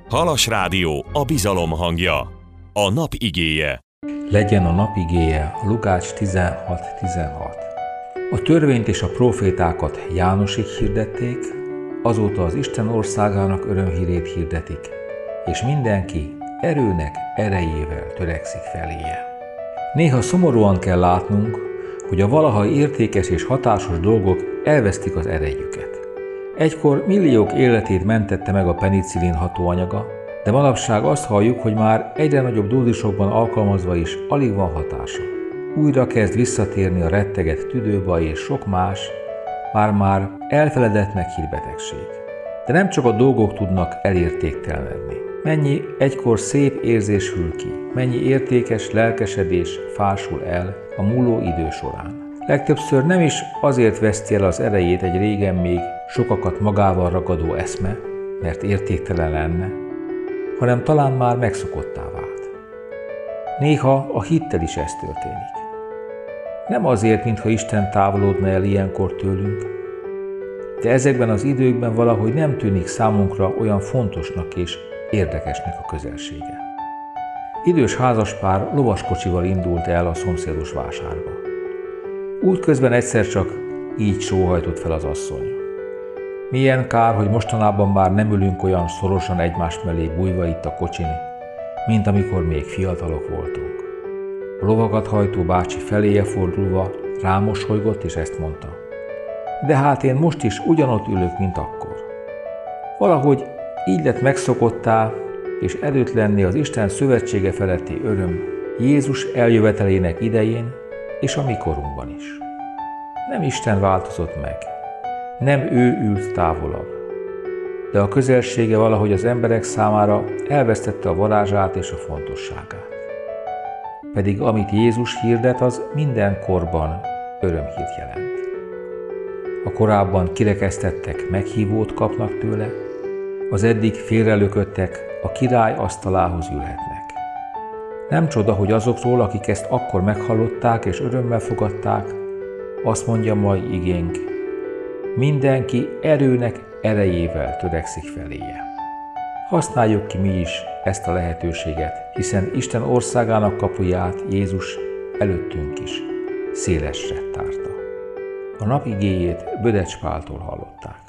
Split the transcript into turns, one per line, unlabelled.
Halas Rádió, a bizalom hangja. A nap igéje.
Legyen a nap igéje Lukács 16:16. A törvényt és a prófétákat Jánosig hirdették, azóta az Isten országának örömhírét hirdetik, és mindenki erőnek erejével törekszik feléje. Néha szomorúan kell látnunk, hogy a valaha értékes és hatásos dolgok elvesztik az erejüket. Egykor milliók életét mentette meg a penicillin hatóanyaga, de manapság azt halljuk, hogy már egyre nagyobb dózisokban alkalmazva is alig van hatása. Újra kezd visszatérni a retteget tüdőbaj és sok más, már elfeledett meghírt betegség. De nem csak a dolgok tudnak elértéktelenedni. Mennyi egykor szép érzés hűl ki, mennyi értékes lelkesedés fásul el a múló idő során. Legtöbbször nem is azért veszti el az erejét egy régen még sokakat magával ragadó eszme, mert értéktelen lenne, hanem talán már megszokottá vált. Néha a hittel is ez történik. Nem azért, mintha Isten távolodna el ilyenkor tőlünk, de ezekben az időkben valahogy nem tűnik számunkra olyan fontosnak és érdekesnek a közelsége. Idős házaspár lovaskocsival indult el a szomszédos vásárba. Útközben egyszer csak így sóhajtott fel az asszony. Milyen kár, hogy mostanában már nem ülünk olyan szorosan egymás mellé bújva itt a kocsin, mint amikor még fiatalok voltunk. A lovakat hajtó bácsi feléje fordulva rámosolygott és ezt mondta. De hát én most is ugyanott ülök, mint akkor. Valahogy így lett megszokottá és erőtlenné az Isten szövetsége feletti öröm Jézus eljövetelének idején és a mi korunkban is. Nem Isten változott meg, nem ő ült távolabb, de a közelsége valahogy az emberek számára elvesztette a varázsát és a fontosságát. Pedig amit Jézus hirdet, az minden korban örömhírt jelent. A korábban kirekesztettek meghívót kapnak tőle, az eddig félrelököttek a király asztalához ülhetnek. Nem csoda, hogy azokról, akik ezt akkor meghallották és örömmel fogadták, azt mondja mai igénk, mindenki erőnek erejével törekszik feléje. Használjuk ki mi is ezt a lehetőséget, hiszen Isten országának kapuját Jézus előttünk is szélesre tárta. A nap igéjét Bödecs Páltól hallották.